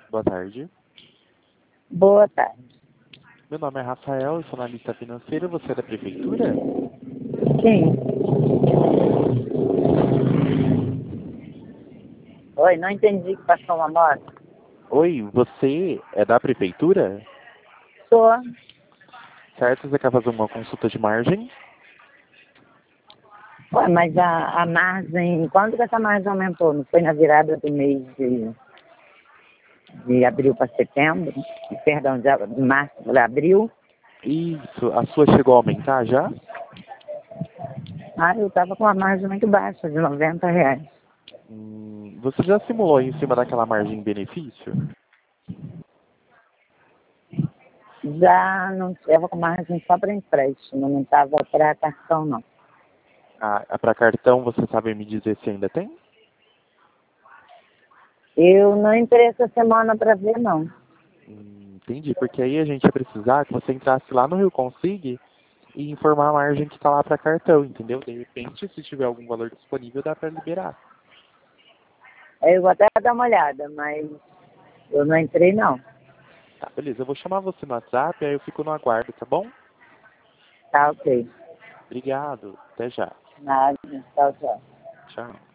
Boa tarde. Boa tarde. Meu nome é Rafael, eu sou analista financeiro. Você é da prefeitura? Sim. Oi, não entendi que passou uma moto. Oi, você é da prefeitura? Sou. Certo, você quer fazer uma consulta de margem? Ué, mas a margem, quando que essa margem aumentou? Não foi na virada do mês de abril para setembro? Perdão, de março para abril? Isso, a sua chegou a aumentar já? Ah, eu estava com uma margem muito baixa, de R$ 90. Você já simulou em cima daquela margem benefício? Já não estava com margem só para empréstimo, não estava para cartão, não. Para cartão, você sabe me dizer se ainda tem? Eu não entrei essa semana para ver, não. Entendi, porque aí a gente ia precisar que você entrasse lá no Rio Consig e informar a margem que está lá para cartão, entendeu? De repente, se tiver algum valor disponível, dá para liberar. Eu vou até dar uma olhada, mas eu não entrei, não. Tá, beleza. Eu vou chamar você no WhatsApp, aí eu fico no aguardo, tá bom? Tá, ok. Obrigado. Até já. Nada. Tchau, tchau. Tchau.